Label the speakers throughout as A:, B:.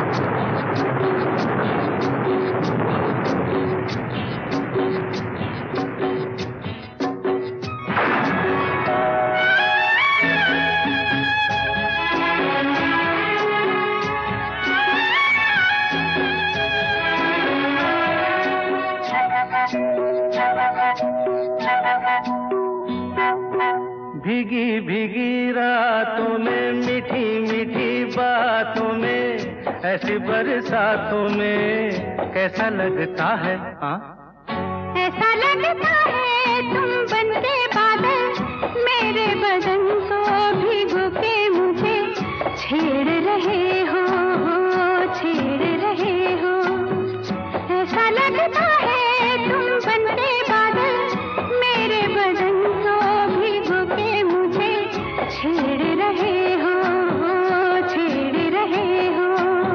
A: भीगी भीगी रातों में, मीठी मीठी बातों में, ऐसी बरसातों में कैसा लगता है? हाँ,
B: ऐसा लगता है तुम बनके बादल, मेरे बदन को भिगो के मुझे छेड़ रहे हो, छेड़ रहे हो। ऐसा लगता है तुम बनके बादल, मेरे बदन को भिगो के मुझे छेड़ रहे हो, छेड़ रहे हो।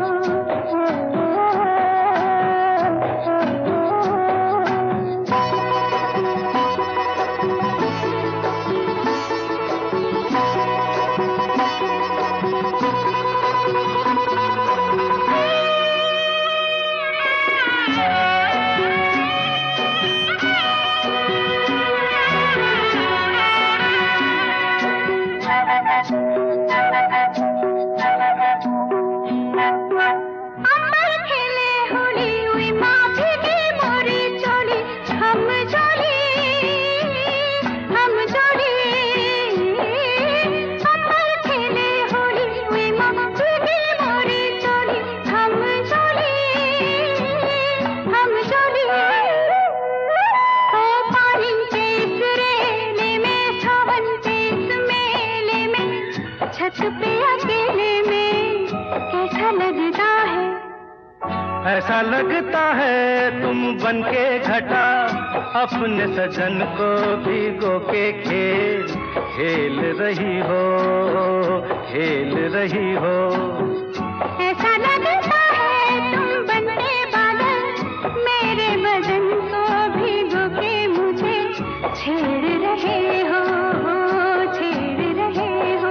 B: छत पे अकेले में कैसा लगता है?
A: ऐसा लगता है तुम बनके घटा, अपने सजन को भिगो के खेल खेल रही हो, खेल रही हो।
B: ऐसा लगता है तुम बनके बादल, मेरे बदन को भिगो के मुझे छेड़ रहे हो, छेड़ रहे हो।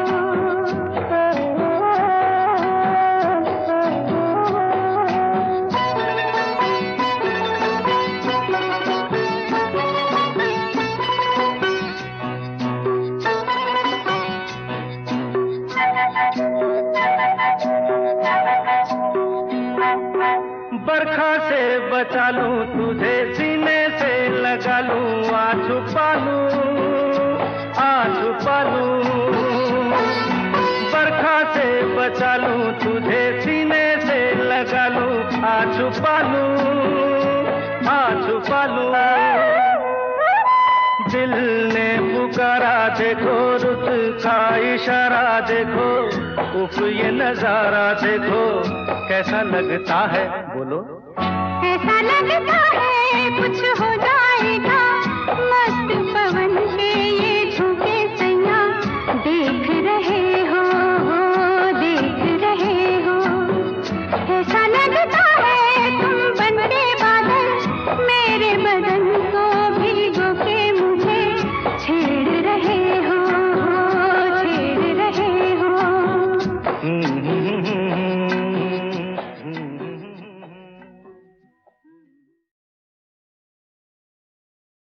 A: बरखा से बचा लूं तुझे, सीने से लगा लूं, आ छुपा लूं, आ छुपा लूं। बरखा से बचा लूं तुझे, सीने से लगा लूं, आ छुपा लूं, आ छुपा लूं। दिल ने पुकारा देखो, रुत का इशारा देखो, उफ ये नजारा देखो, कैसा लगता है बोलो?
B: ऐसा लगता है कुछ हो जाएगा।